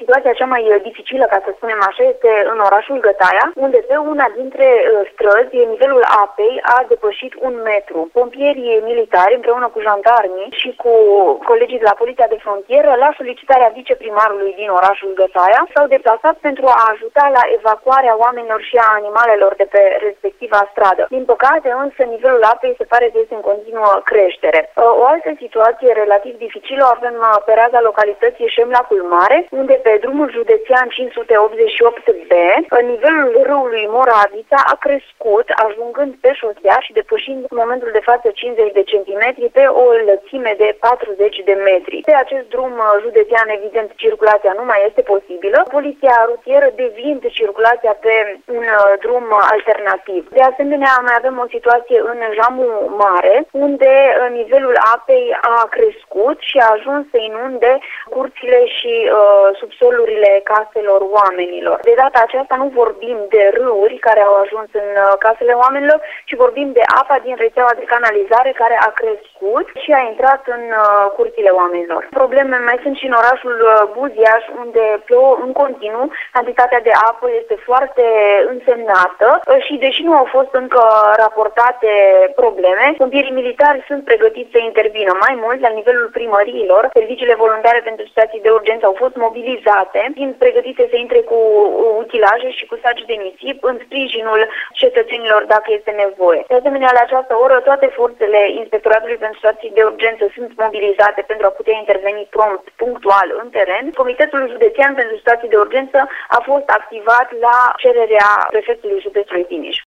situația cea mai dificilă, ca să spunem așa, este în orașul Gătaia, unde pe una dintre străzi nivelul apei a depășit 1 metru. Pompierii militari, împreună cu jandarmii și cu colegii de la Poliția de Frontieră, la solicitarea viceprimarului din orașul Gătaia, s-au deplasat pentru a ajuta la evacuarea oamenilor și a animalelor de pe respectiva stradă. Din păcate, însă, nivelul apei se pare că este în continuă creștere. O altă situație relativ dificilă o avem pe raza localității Șemlacul Mare, unde pe drumul județean 588B, nivelul râului Moravița a crescut, ajungând pe șosea și depășind în momentul de față 50 de centimetri pe o lățime de 40 de metri. Pe acest drum județean, evident, circulația nu mai este posibilă. Poliția rutieră devind circulația pe un drum alternativ. De asemenea, mai avem o situație în Jamul Mare, unde nivelul apei a crescut și a ajuns să inunde curțile și subsolurile caselor oamenilor. De data aceasta nu vorbim de râuri care au ajuns în casele oamenilor, ci vorbim de apa din rețeaua de canalizare care a crescut și a intrat în curțile oamenilor. Probleme mai sunt și în orașul Buziaș, unde plouă în continuu, cantitatea de apă este foarte însemnată și deși nu au fost încă raportate probleme, pompierii militari sunt pregătiți să intervină. Mai mult, la nivelul primăriilor, serviciile voluntare pentru situații de urgență au fost mobilizate, fiind pregătite să intre cu utilaje și cu saci de nisip în sprijinul cetățenilor dacă este nevoie. De asemenea, la această oră, toate forțele Inspectoratului pentru situații de urgență sunt mobilizate pentru a putea interveni prompt, punctual, în teren. Comitetul Județean pentru situații de urgență a fost activat la cererea prefectului județului Timiș.